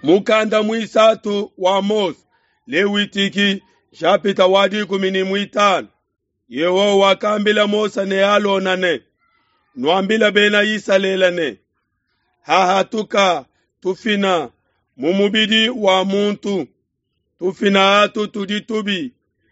mukanda mwisatu wa Mose lewitiki shapita wadi 15 Yehowa akambila Mose ne alonane nwambila bena yisalelane hahatuka tufina mumubidi wa muntu tufina atu tuditubi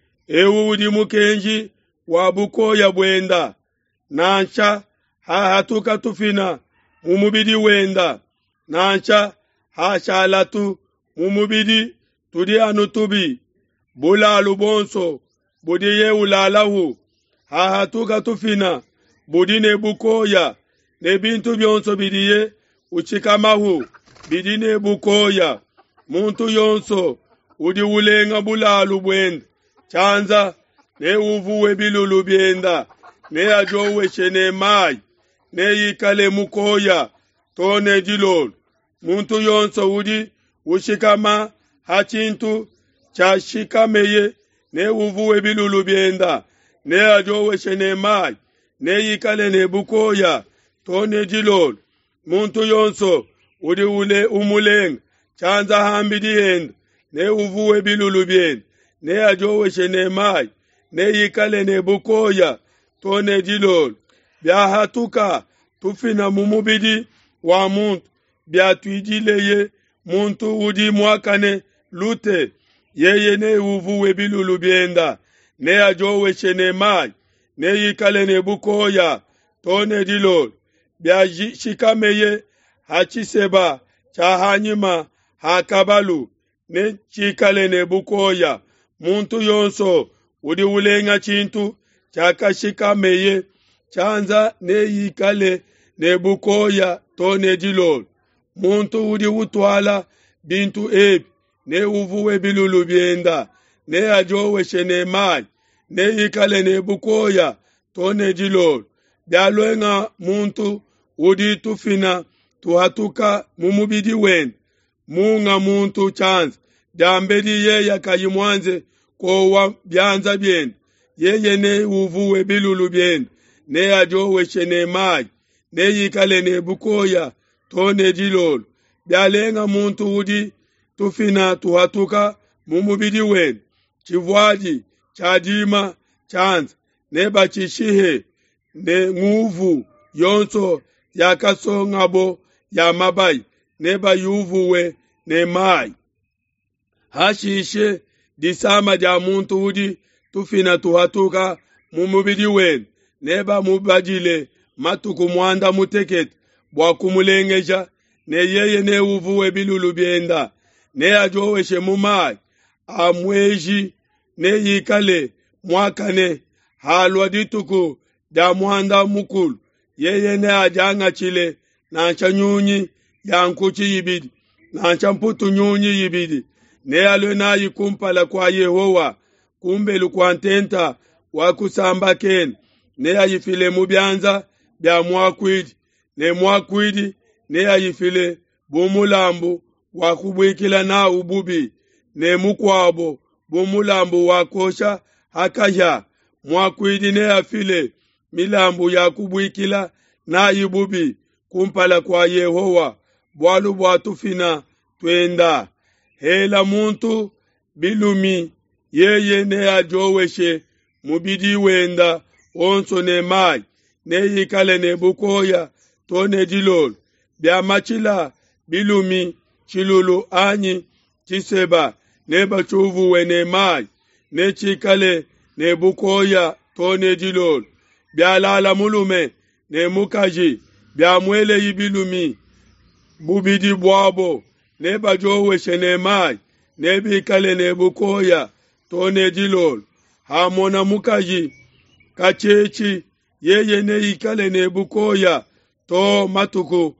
udi mukenji wa bukoya bwenda nancha hahatuka tufina mumubidi wenda nancha hashalatu mumubidi tudi anutubi bula lubonso budi ye ulalahu hahatuka tufina budi ne bukoya ne bintu byonso bidiye uchikamahu bidine bukoya muntu yonso udi ulenga bulalu bwenda chanza ne uvuwe bilulu byenda ne ajowe shene mai ne yikale mukoya tone dilol muntu yonso udi ushikama hachintu cha shikameye ne uvuwe bilulu byenda ne ajowe shene mai ne yikale ne bukoya tone dilol muntu yonso udi ule umuleng chanza hambidi end ne uvuwe bilulu byenda ne ajowe shene mai ne yikale ne bukoya tone dilol byahatuka tufina mumubidi wa muntu byatwijileye muntu udi mwakane lute yeye ne uvuwe bilulu byenda ne ajowe shene mai ne yikale ne bukoya tone dilol byashikameye hachiseba chahanyima hakabalu ne chikale ne bukoya muntu yonso udi ulenga chintu chakashikameye chanza ne yikale ne bukoya tone dilol muntu udi utwala bintu ebi ne uvuwe bilulu byenda ne ajowe shene mai ne yikale ne bukoya tone dilol byalwenga muntu udi tufina tuhatuka mumubidi wen munga muntu chanza jambedi yeye kayimwanze kowa byanza byenda yeye ne uvuwe bilulu byenda ne ajowe shene mai ne yikale ne bukoya tone dilol byalenga muntu udi tufina tuhatuka mumubidi wen chivwaji chadima chanza ne bachishihe ne nguvu yonso yakasongabo ya mabai ne bayuvuwe ne mai hashishe disama ja muntu udi tufina tuhatuka mumubidi wen neba mubajile matuku mwanda muteket bwa kumulengeja ne yeye ne uvuwe bilulu byenda ne ajowe shemumai amweji ne yikale mwakane halwa dituku da mwanda mukulu yeye ne ajanga chile na chanyunyi ya nkuchi yibidi na champutu nyunyi yibidi ne alwe na yikumpala kwa Yehowa kumbelu kwa ntenta wakusamba ken ne ayifile mubyanza bya mwakwidi ne mwakwidi ne ayifile bumulambu wakubwikila na ububi ne mukwabo bumulambu wakosha hakaya mwakwidi ne afile milambu ya kubwikila na ibubi kumpala kwa Yehowa bwalu bwatufina twenda hela muntu bilumi yeye ne ajoweshe mubidi wenda onso ne mai ne yikale ne bukoya tone dilol bya machila bilumi chilulu anyi chiseba ne bachuvu wene mai ne chikale ne bukoya tone dilol bya lala mulume ne mukaji bya mwele yibilumi bubidi bwabo ne bajoweshe ne mai ne bikale ne bukoya tone dilol hamona mukaji kachechi yeye ne yikale ne bukoya to matuku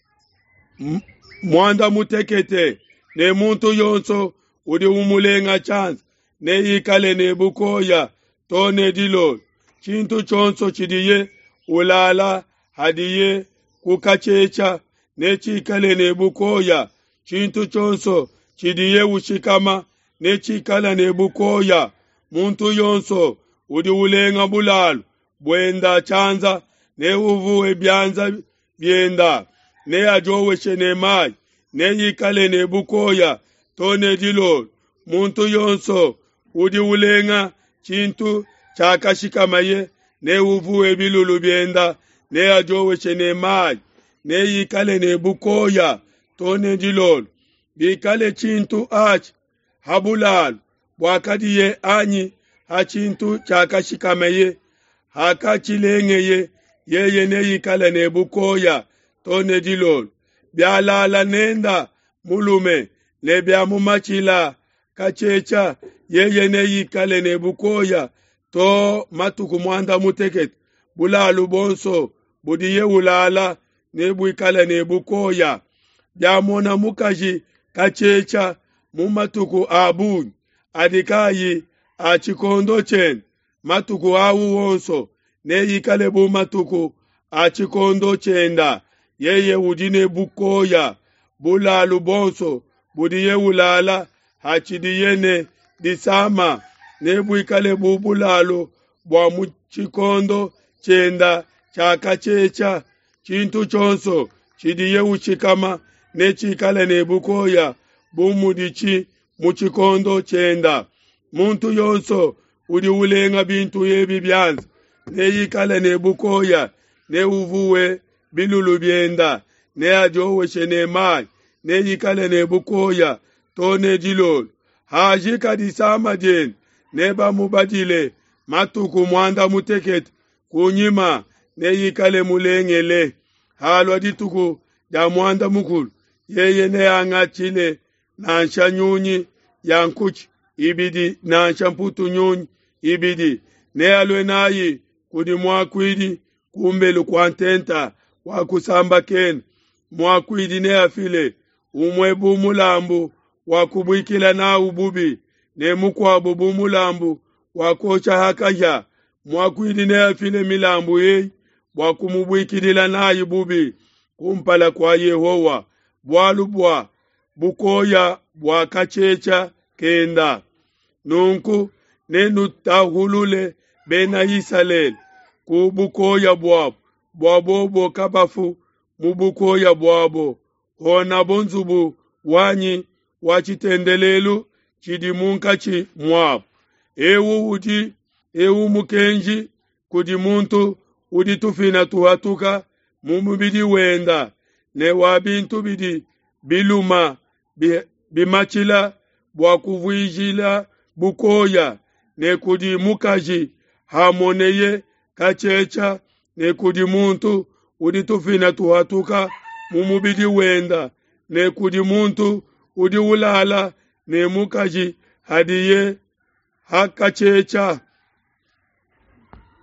mwanda mutekete ne muntu yonso udi umulenga chance ne yikale ne bukoya tone dilol chintu chonso chidiye ulala hadiye kukachecha ne chikale ne bukoya chintu chonso chidiye ushikama ne chikala ne bukoya muntu yonso udi ulenga bulalu bwenda chanza ne uvuwe byanza byenda ne ajowe shene mai neyikale nebukoya tone dilo muntu yonso udi ulenga chintu chakashikamaye ne uvuwe bilulu byenda ne ajowe chene mai neyikale nebukoya tone dilo bikale chintu ach habulal bwakadiye anyi hachintu chakashikamaye hakachilengeye yeye neyikale nebukoya tone dilo byalala nenda mulume ne byamumachila kachecha yeye neyikale nebukoya to matuku mwanda muteket bulalu bonso budiye ulala nebwikale nebukoya byamona mukaji kachecha mumatuku abun adikayi achikondo chen matuku awu wonso neyikale bumatuku achikondo chenda yeye udine bukoya bulalu bonso budiye ulala hachidiyene disama nebwikale bubulalu bwa muchikondo chenda chakachecha chintu chonso chidiye uchikama nechikale nebukoya bumudichi muchikondo chenda muntu yonso udi ulenga bintu yebi byanza neyikale nebukoya ne uvuwe bilulu byenda ne ajowe shene mai neyikale nebukoya tone dilol hajika disama jen neba mubadile matuku mwanda muteket kunyima neyikale mulengele halwa dituku ya mwanda mukulu yeye ne angachile na nshanyunyi yankuchi ibidi na nshamputu nyunyi ibidi ne alwe nayi kudi mwakwidi kumbelu kwantenta wakusamba ken mwakwidi ne afile umwebu mulambu wakubwikila na ububi ne mukwabu bumulambu wakocha hakaja mwakwidi ne afile milambu yei wakumubwikidila na ibubi kumpala kwa Yehowa bwalubwa bukoya bwakachecha kenda nunku nenu tahulule bena Israel kubukoya bwabo kabafu mubukoya bwabo hona bonzubu wanyi wachitendelelu chidimunkachi mwabo ewu mukenji kudi muntu udi tufina tuhatuka mumubidi wenda ne wabintu bidi biluma bimachila bwakuvwijila bukoya ne kudi mukaji hamoneye kachecha ne kudi muntu udi tufina tuhatuka mumubidi wenda ne kudi muntu udi ulala ne mukaji hadiye hakachecha